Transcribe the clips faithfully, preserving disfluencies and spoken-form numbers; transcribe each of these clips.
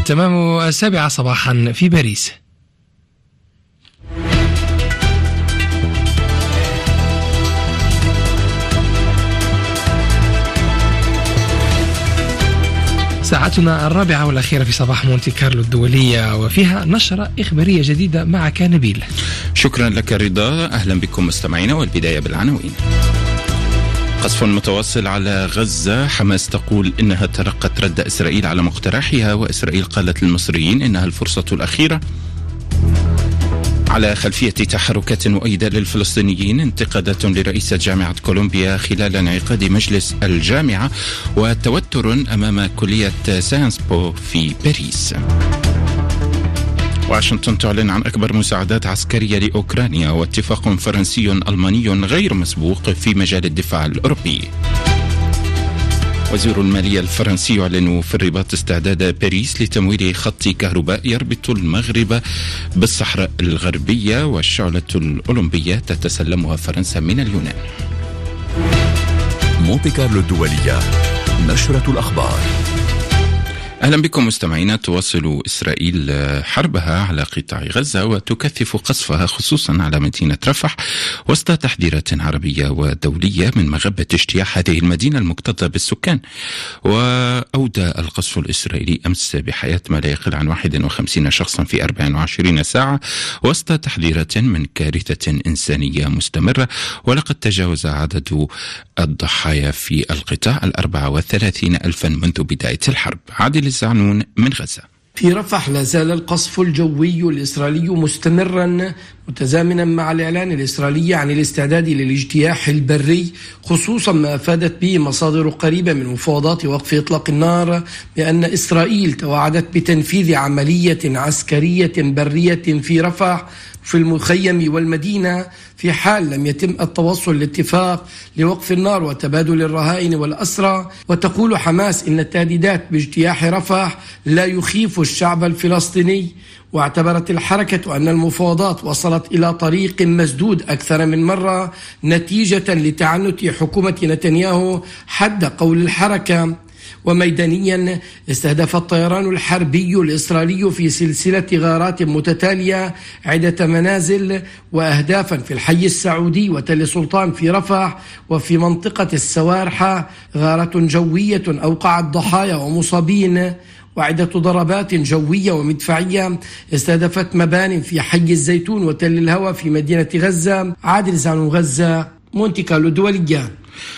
تمام السابعة صباحا في باريس. ساعتنا الرابعة والأخيرة في صباح مونتي كارلو الدولية، وفيها نشرة إخبارية جديدة معك نبيل. شكرا لك رضا. أهلا بكم مستمعينا، والبداية بالعناوين. قصف متواصل على غزة. حماس تقول إنها تلقت رد إسرائيل على مقترحها، وإسرائيل قالت للمصريين إنها الفرصة الأخيرة. على خلفية تحركات مؤيدة للفلسطينيين، انتقادات لرئيسة جامعة كولومبيا خلال انعقاد مجلس الجامعة، وتوتر أمام كلية ساينس بو في باريس. واشنطن تعلن عن أكبر مساعدات عسكرية لأوكرانيا، واتفاق فرنسي ألماني غير مسبوق في مجال الدفاع الأوروبي. وزير المالية الفرنسي يعلن في الرباط استعداد باريس لتمويل خط كهرباء يربط المغرب بالصحراء الغربية، والشعلة الأولمبية تتسلمها فرنسا من اليونان. مونتي كارلو الدولية، نشرة الأخبار. أهلا بكم مستمعينا. تواصل إسرائيل حربها على قطاع غزة، وتكثف قصفها خصوصا على مدينة رفح، وسط تحذيرات عربية ودولية من مغبة اجتياح هذه المدينة المكتظة بالسكان. وأودى القصف الإسرائيلي أمس بحياة ما لا يقل عن واحد وخمسين شخصا في أربع وعشرين ساعة، وسط تحذيرات من كارثة إنسانية مستمرة. ولقد تجاوز عدد الضحايا في القطاع الأربعة وثلاثين ألفا منذ بداية الحرب. عادل الزعنون من غزة. في رفح لا زال القصف الجوي الإسرائيلي مستمرا، متزامنا مع الإعلان الإسرائيلي عن الاستعداد للاجتياح البري، خصوصا ما أفادت به مصادر قريبة من مفاوضات وقف إطلاق النار بأن إسرائيل توعدت بتنفيذ عملية عسكرية برية في رفح في المخيم والمدينة في حال لم يتم التوصل لاتفاق لوقف النار وتبادل الرهائن والأسرى. وتقول حماس إن التهديدات باجتياح رفح لا يخيف الشعب الفلسطيني، واعتبرت الحركة أن المفاوضات وصلت إلى طريق مسدود أكثر من مرة نتيجة لتعنت حكومة نتنياهو حد قول الحركة. وميدانيا، استهدف الطيران الحربي الإسرائيلي في سلسلة غارات متتالية عدة منازل وأهدافا في الحي السعودي وتل سلطان في رفح وفي منطقة السوارحة. غارة جوية أوقعت ضحايا ومصابين، وعدة ضربات جوية ومدفعية استهدفت مبان في حي الزيتون وتل الهوى في مدينة غزة. عادل زعنون، غزة، مونتي كارلو الدولية.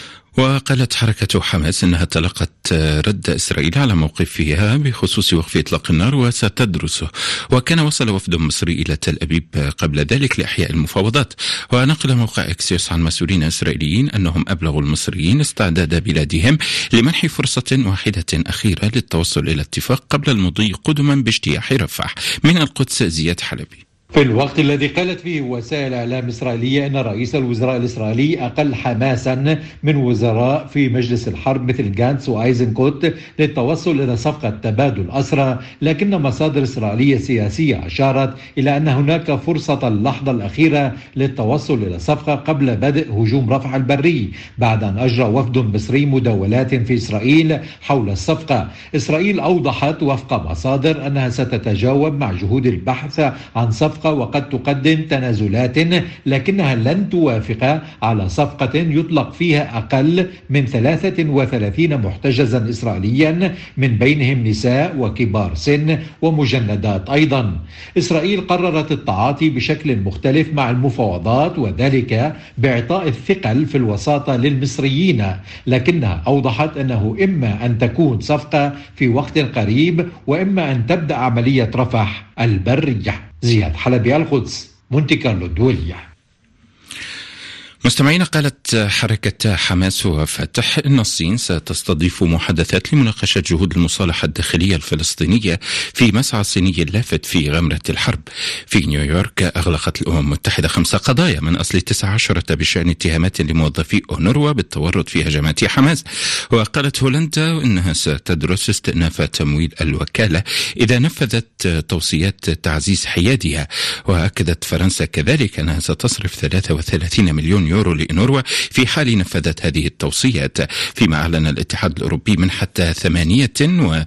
وقالت حركة حماس أنها تلقت رد إسرائيل على موقفها بخصوص وقف إطلاق النار وستدرسه. وكان وصل وفد مصري إلى تل أبيب قبل ذلك لإحياء المفاوضات. ونقل موقع إكسيوس عن مسؤولين إسرائيليين أنهم أبلغوا المصريين استعداد بلادهم لمنح فرصة واحدة أخيرة للتوصل إلى اتفاق قبل المضي قدما باجتياح رفح. من القدس زياد حلبي. في الوقت الذي قالت فيه وسائل إعلام إسرائيلية أن رئيس الوزراء الإسرائيلي أقل حماسا من وزراء في مجلس الحرب مثل جانتس وآيزنكوت للتوصل إلى صفقة تبادل أسرى، لكن مصادر إسرائيلية سياسية أشارت إلى أن هناك فرصة اللحظة الأخيرة للتوصل إلى صفقة قبل بدء هجوم رفح البري، بعد أن أجرى وفد مصري مداولات في إسرائيل حول الصفقة. إسرائيل أوضحت وفق مصادر أنها ستتجاوب مع جهود البحث عن صفقة، وقد تقدم تنازلات، لكنها لن توافق على صفقة يطلق فيها أقل من ثلاثة وثلاثين محتجزا إسرائيليا، من بينهم نساء وكبار سن ومجندات أيضا. إسرائيل قررت التعاطي بشكل مختلف مع المفاوضات، وذلك بإعطاء الثقل في الوساطة للمصريين، لكنها أوضحت أنه إما أن تكون صفقة في وقت قريب، وإما أن تبدأ عملية رفح البرية. زياد حلبي، القدس، مونتي كارلو الدولية. مستمعين، قالت حركة حماس وفتح أن الصين ستستضيف محادثات لمناقشة جهود المصالحة الداخلية الفلسطينية في مسعى صيني لافت في غمرة الحرب. في نيويورك أغلقت الأمم المتحدة خمس قضايا من أصل تسع عشرة بشأن اتهامات لموظفي أونروا بالتورط في هجمات حماس. وقالت هولندا أنها ستدرس استئناف تمويل الوكالة إذا نفذت توصيات تعزيز حيادها. وأكدت فرنسا كذلك أنها ستصرف ثلاثة وثلاثين مليون يورو لأونروا في حال نفذت هذه التوصيات، فيما أعلن الاتحاد الأوروبي من حتى ثمانية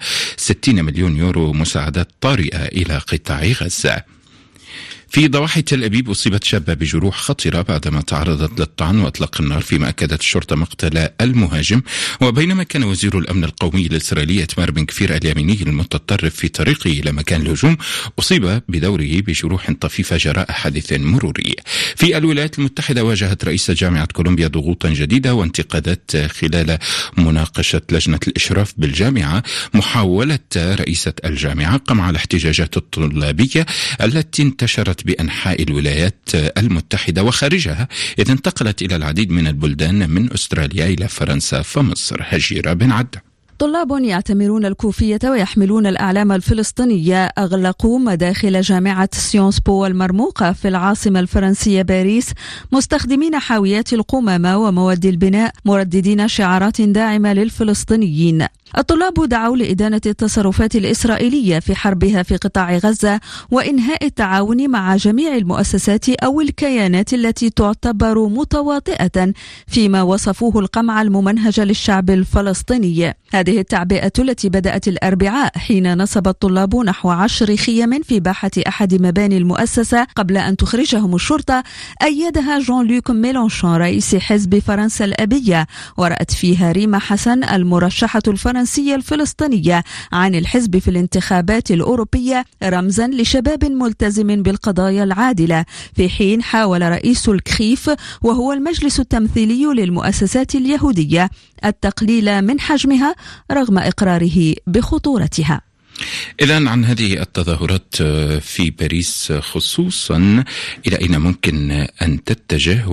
ستين مليون يورو مساعدات طارئة إلى قطاع غزة. في ضواحي تل أبيب أصيبت شابة بجروح خطرة بعدما تعرضت للطعن وأطلق النار، فيما أكدت الشرطة مقتل المهاجم. وبينما كان وزير الأمن القومي الإسرائيلي إتمار بن كفير اليميني المتطرف في طريقه إلى مكان الهجوم، أصيب بدوره بجروح طفيفة جراء حادث مروري. في الولايات المتحدة واجهت رئيسة جامعة كولومبيا ضغوطا جديدة وانتقادات خلال مناقشة لجنة الإشراف بالجامعة محاولة رئيسة الجامعة قمع الاحتجاجات الطلابية التي انتشرت بأنحاء الولايات المتحدة وخارجها، إذ انتقلت إلى العديد من البلدان من أستراليا إلى فرنسا فمصر. هجيرة بن عدة. طلاب يعتمرون الكوفية ويحملون الأعلام الفلسطينية أغلقوا مداخل جامعة سيونس بو المرموقة في العاصمة الفرنسية باريس، مستخدمين حاويات القمامة ومواد البناء، مرددين شعارات داعمة للفلسطينيين. الطلاب دعوا لإدانة التصرفات الإسرائيلية في حربها في قطاع غزة وإنهاء التعاون مع جميع المؤسسات أو الكيانات التي تعتبر متواطئة فيما وصفوه القمع الممنهج للشعب الفلسطيني. هذه التعبئة التي بدأت الأربعاء حين نصب الطلاب نحو عشر خيم في باحة أحد مباني المؤسسة قبل أن تخرجهم الشرطة، أيدها جون لوك ميلانشون رئيس حزب فرنسا الأبية، ورأت فيها ريما حسن المرشحة الفرنسية الفلسطينية عن الحزب في الانتخابات الأوروبية رمزا لشباب ملتزم بالقضايا العادلة، في حين حاول رئيس الكخيف وهو المجلس التمثيلي للمؤسسات اليهودية التقليل من حجمها رغم إقراره بخطورتها. إذن عن هذه التظاهرات في باريس خصوصا، إلى أين ممكن أن تتجه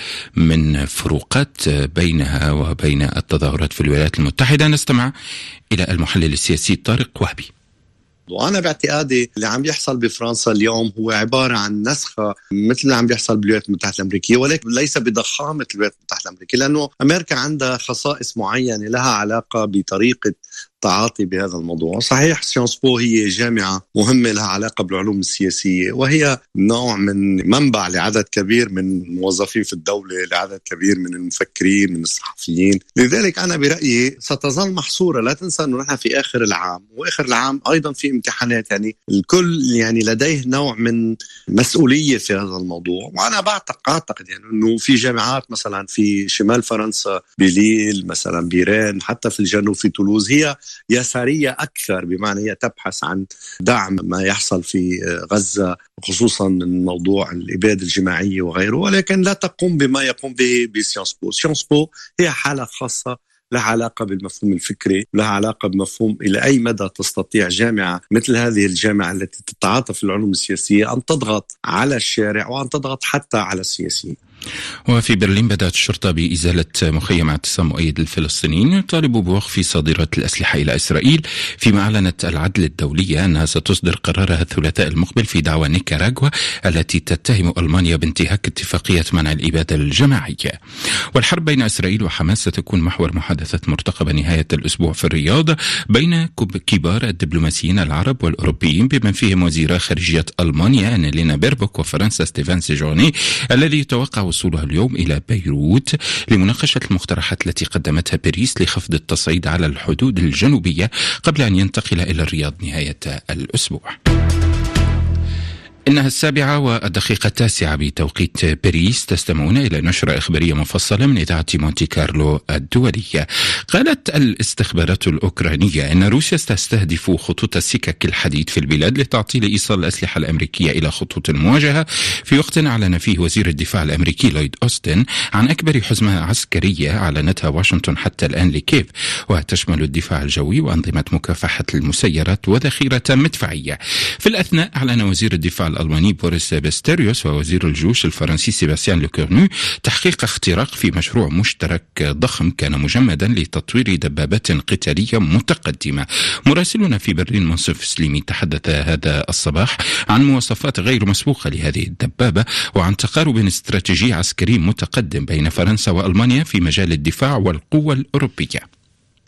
ومن فروقات بينها وبين التظاهرات في الولايات المتحدة؟ نستمع إلى المحلل السياسي طارق وهبي. وأنا باعتقادي اللي عم يحصل بفرنسا اليوم هو عبارة عن نسخة مثل اللي عم يحصل بالولايات المتحدة الأمريكية، ولكن ليس بضخامة الولايات المتحدة الأمريكية، لأنه أمريكا عندها خصائص معينة لها علاقة بطريقة التعاطي بهذا الموضوع. صحيح سيونس بو هي جامعة مهمة لها علاقة بالعلوم السياسية، وهي نوع من منبع لعدد كبير من الموظفين في الدولة، لعدد كبير من المفكرين من الصحفيين. لذلك أنا برأيي ستظل محصورة. لا تنسى أنه نحن في آخر العام، وآخر العام أيضا في امتحانات، يعني الكل يعني لديه نوع من مسؤولية في هذا الموضوع. وأنا بعتقد يعني أنه في جامعات مثلا في شمال فرنسا بليل مثلا بيرين، حتى في الجنوب في تولوز، هي يسارية أكثر، بمعنى هي تبحث عن دعم ما يحصل في غزة، خصوصا من موضوع الإبادة الجماعية وغيره، ولكن لا تقوم بما يقوم به بسيونس بو. سيونس بو هي حالة خاصة لها علاقة بالمفهوم الفكري، لها علاقة بمفهوم إلى أي مدى تستطيع جامعة مثل هذه الجامعة التي تتعاطى في العلوم السياسية أن تضغط على الشارع وأن تضغط حتى على السياسيين. وفي برلين بدأت الشرطة بإزالة مخيم اعتصام مؤيد الفلسطينيين يطالب بوقف صادرات الأسلحة إلى إسرائيل، فيما أعلنت العدل الدولية أنها ستصدر قرارها الثلاثاء المقبل في دعوى نيكاراغوا التي تتهم ألمانيا بانتهاك اتفاقية منع الإبادة الجماعية. والحرب بين إسرائيل وحماس ستكون محور محادثة مرتقبة نهاية الأسبوع في الرياض بين كبار الدبلوماسيين العرب والأوروبيين، بمن فيهم وزير خارجية ألمانيا أنالينا بيربوك وفرنسا ستيفان سيجوني، الذي يتوقع وصولها اليوم إلى بيروت لمناقشة المقترحات التي قدمتها باريس لخفض التصعيد على الحدود الجنوبية قبل أن ينتقل إلى الرياض نهاية الأسبوع. إنها السابعة والدقيقة التاسعة بتوقيت باريس. تستمعون إلى نشرة إخبارية مفصلة من إذاعة مونتي كارلو الدولية. قالت الاستخبارات الأوكرانية أن روسيا تستهدف خطوط السكك الحديد في البلاد لتعطيل إيصال الأسلحة الأمريكية إلى خطوط المواجهة، في وقت أعلن فيه وزير الدفاع الأمريكي لويد أوستن عن أكبر حزمة عسكرية أعلنتها واشنطن حتى الآن لكييف، وتشمل الدفاع الجوي وأنظمة مكافحة المسيرات وذخيرة مدفعية. في الأثناء أعلن وزير الدفاع الألماني بوريس بيستيريوس ووزير الجيوش الفرنسي سيباستيان لوكورنو تحقيق اختراق في مشروع مشترك ضخم كان مجمدا لتطوير دبابات قتالية متقدمة. مراسلنا في برلين منصف سليمي تحدث هذا الصباح عن مواصفات غير مسبوقة لهذه الدبابة وعن تقارب استراتيجي عسكري متقدم بين فرنسا وألمانيا في مجال الدفاع والقوة الأوروبية.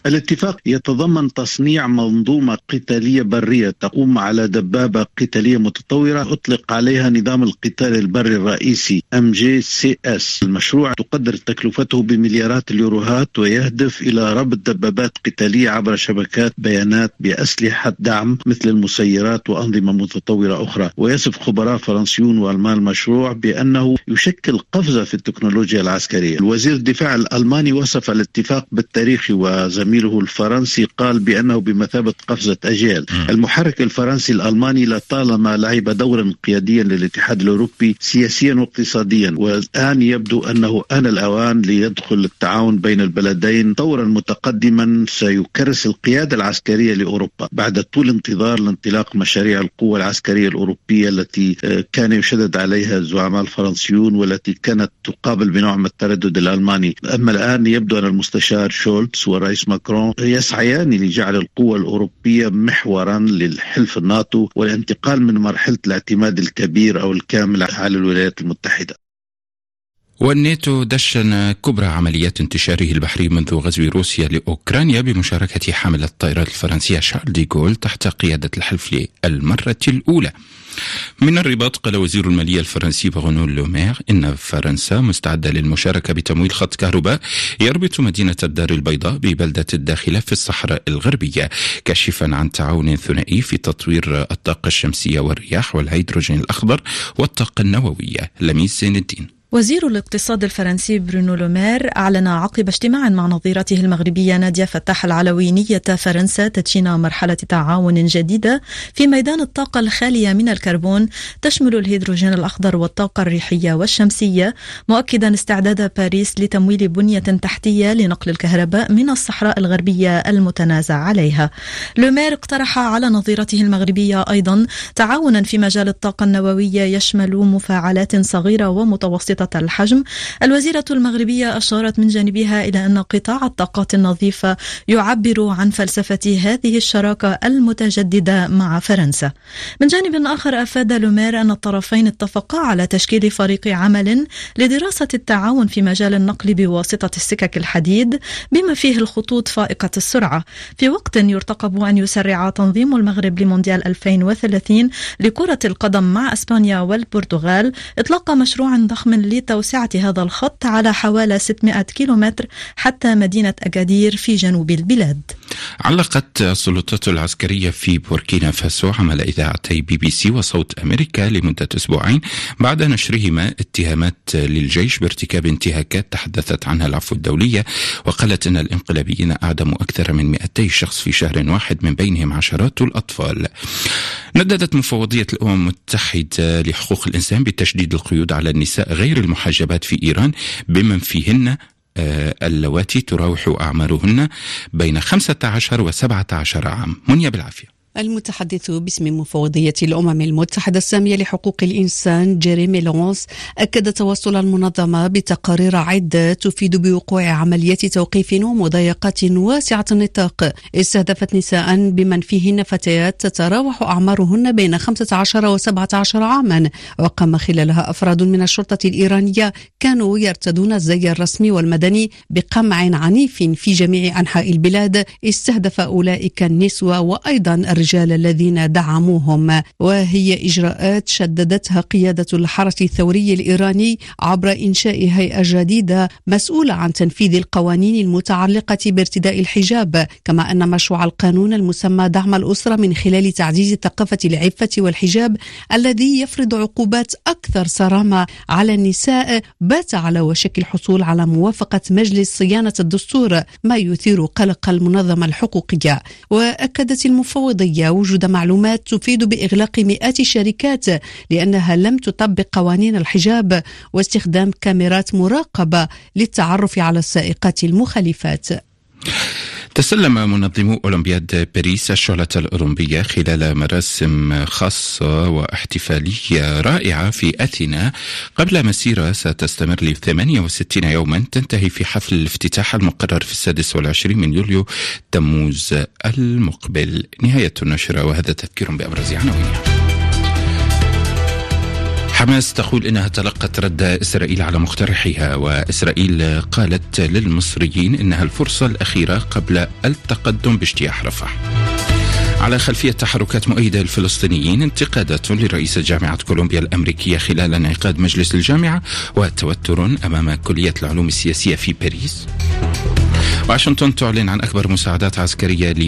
الاتفاق يتضمن تصنيع منظومة قتالية برية تقوم على دبابة قتالية متطورة أطلق عليها نظام القتال البري الرئيسي إم جي سي إس. المشروع تقدر تكلفته بمليارات اليوروهات ويهدف إلى ربط دبابات قتالية عبر شبكات بيانات بأسلحة دعم مثل المسيرات وأنظمة متطورة أخرى. ويصف خبراء فرنسيون وألمان المشروع بأنه يشكل قفزة في التكنولوجيا العسكرية. الوزير الدفاع الألماني وصف الاتفاق بالتاريخي وزميله الفرنسي قال بأنه بمثابة قفزة أجيال. المحرك الفرنسي الألماني لطالما لعب دورا قياديا للاتحاد الأوروبي سياسيا واقتصاديا، والآن يبدو أنه آن الأوان ليدخل التعاون بين البلدين طورا متقدما سيكرس القيادة العسكرية لأوروبا بعد طول انتظار لانطلاق مشاريع القوة العسكرية الأوروبية التي كان يشدد عليها الزعماء الفرنسيون والتي كانت تقابل بنوع من التردد الألماني. أما الآن يبدو أن المستشار شولتز والرئيس ماكرون يسعيان لجعل القوة الأوروبية محورا للحلف الناتو والانتقال من مرحلة الاعتماد الكبير أو الكامل على الولايات المتحدة. والناتو دشن كبرى عمليات انتشاره البحري منذ غزو روسيا لأوكرانيا بمشاركة حاملة الطائرات الفرنسية شارل دي غول تحت قيادة الحلف للمرة الأولى. من الرباط قال وزير المالية الفرنسي برونو لومير إن فرنسا مستعدة للمشاركة بتمويل خط كهرباء يربط مدينة الدار البيضاء ببلدة الداخلة في الصحراء الغربية، كاشفا عن تعاون ثنائي في تطوير الطاقة الشمسية والرياح والهيدروجين الأخضر والطاقة النووية. لميس زين الدين. وزير الاقتصاد الفرنسي برونو لومير أعلن عقب اجتماع مع نظيرته المغربية نادية فتاح العلوي نية فرنسا تدشين مرحلة تعاون جديدة في ميدان الطاقة الخالية من الكربون تشمل الهيدروجين الأخضر والطاقة الريحية والشمسية، مؤكدا استعداد باريس لتمويل بنية تحتية لنقل الكهرباء من الصحراء الغربية المتنازع عليها. لومير اقترح على نظيرته المغربية أيضا تعاونا في مجال الطاقة النووية يشمل مفاعلات صغيرة ومتوسطة الحجم. الوزيرة المغربية أشارت من جانبها إلى أن قطاع الطاقات النظيفة يعبر عن فلسفة هذه الشراكة المتجددة مع فرنسا. من جانب آخر أفاد لومير أن الطرفين اتفقا على تشكيل فريق عمل لدراسة التعاون في مجال النقل بواسطة السكك الحديد بما فيه الخطوط فائقة السرعة، في وقت يرتقب أن يسرع تنظيم المغرب لمونديال ألفين وثلاثين لكرة القدم مع أسبانيا والبرتغال إطلاق مشروع ضخم لتوسعة هذا الخط على حوالي ستمائة كيلومتر حتى مدينة أكادير في جنوب البلاد. علقت السلطات العسكرية في بوركينا فاسو عمل إذاعتي بي بي سي وصوت أمريكا لمدة أسبوعين بعد نشرهما اتهامات للجيش بارتكاب انتهاكات تحدثت عنها العفو الدولية، وقالت أن الانقلابيين أعدموا أكثر من مئتي شخص في شهر واحد من بينهم عشرات الأطفال. نددت مفوضية الأمم المتحدة لحقوق الإنسان بتشديد القيود على النساء غير المحجبات في إيران بمن فيهن اللواتي تراوح أعمارهن بين خمسة عشر وسبعة عشر عام. منيا بالعافية. المتحدث باسم مفوضية الأمم المتحدة السامية لحقوق الإنسان جيريمي لونس أكد توصل المنظمة بتقارير عدة تفيد بوقوع عمليات توقيف ومضايقات واسعة النطاق استهدفت نساء بمن فيهن فتيات تتراوح أعمارهن بين خمسة عشر وسبعة عشر عاما، وقام خلالها أفراد من الشرطة الإيرانية كانوا يرتدون الزي الرسمي والمدني بقمع عنيف في جميع أنحاء البلاد استهدف أولئك النسوة وأيضا الرجال الذين دعموهم، وهي إجراءات شددتها قيادة الحرس الثوري الإيراني عبر إنشاء هيئة جديدة مسؤولة عن تنفيذ القوانين المتعلقة بارتداء الحجاب، كما أن مشروع القانون المسمى دعم الأسرة من خلال تعزيز ثقافة العفة والحجاب الذي يفرض عقوبات أكثر صرامة على النساء بات على وشك الحصول على موافقة مجلس صيانة الدستور، ما يثير قلق المنظمة الحقوقية. وأكدت المفوضية وجود معلومات تفيد بإغلاق مئات الشركات لأنها لم تطبق قوانين الحجاب واستخدام كاميرات مراقبة للتعرف على السائقات المخالفات. تسلم منظمو أولمبياد باريس الشعلة الأولمبية خلال مراسم خاصة واحتفالية رائعة في أثينا قبل مسيرة ستستمر لثمانية وستين يوما تنتهي في حفل الافتتاح المقرر في السادس والعشرين من يوليو تموز المقبل. نهاية النشرة وهذا تذكير بأبرز عناوينها. حماس تقول إنها تلقت رد إسرائيل على مقترحها، وإسرائيل قالت للمصريين إنها الفرصة الأخيرة قبل التقدم باجتياح رفح. على خلفية تحركات مؤيدة للفلسطينيين، انتقادات لرئيس جامعة كولومبيا الأمريكية خلال انعقاد مجلس الجامعة، وتوتر أمام كلية العلوم السياسية في باريس. واشنطن تعلن عن أكبر مساعدات عسكرية